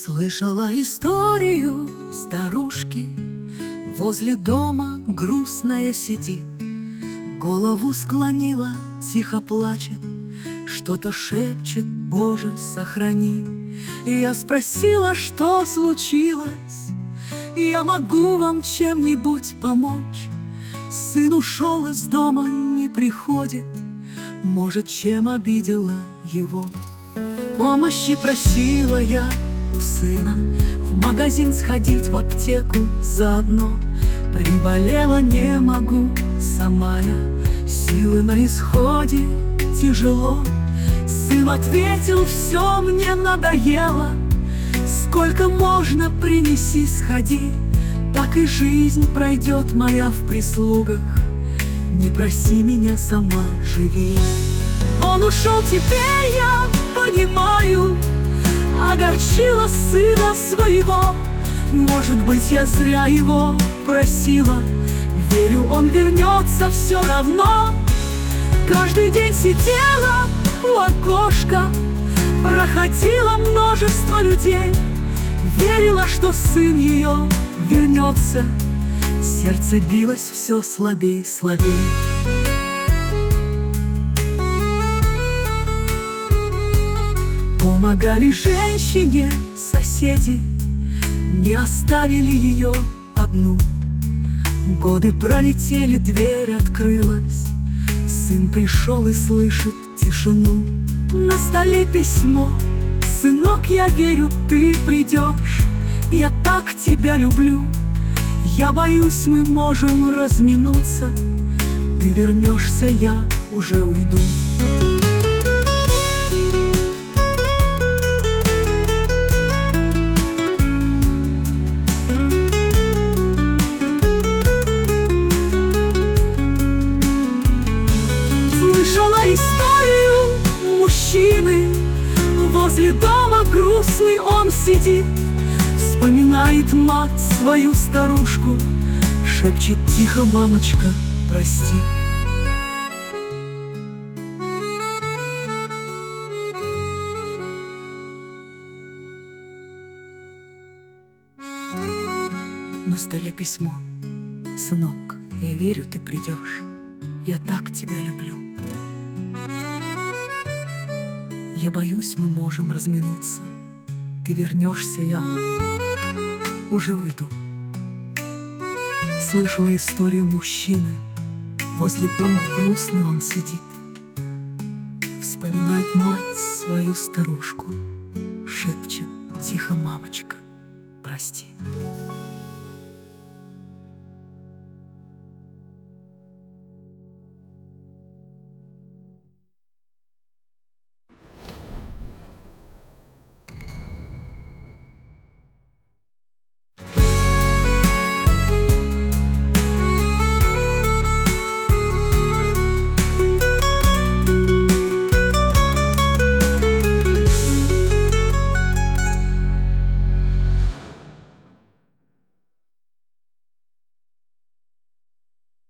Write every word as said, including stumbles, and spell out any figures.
Слышала историю старушки, возле дома грустная сидит, голову склонила, тихо плачет, что-то шепчет: Боже, сохрани. И я спросила, что случилось, я могу вам чем-нибудь помочь? Сын ушел из дома, не приходит, может, чем обидела его. Помощи просила я у сына, в магазин сходить, в аптеку заодно. Приболела, не могу сама я, силы на исходе, тяжело. Сын ответил: все мне надоело, сколько можно, принеси, сходи. Так и жизнь пройдет моя в прислугах, не проси меня, сама живи. Он ушел, теперь я понимаю, огорчила сына своего. Может быть, я зря его просила, верю, он вернется все равно. Каждый день сидела у окошка, проходило множество людей, верила, что сын ее вернется, сердце билось все слабее и слабее. Помогали женщине соседи, не оставили ее одну. Годы пролетели, дверь открылась, сын пришел и слышит тишину. На столе письмо: сынок, я верю, ты придешь, я так тебя люблю. Я боюсь, мы можем разминуться, ты вернешься, я уже уйду. Слышала историю мужчины, возле дома грустный он сидит, вспоминает мать свою старушку, шепчет тихо: мамочка, прости. На столе письмо: сынок, я верю, ты придешь, я так тебя люблю. Я боюсь, мы можем разминуться, ты вернешься, я уже уйду. Слышала историю мужчины, возле дома грустный он сидит, вспоминает мать свою старушку, шепчет тихо: мамочка, прости.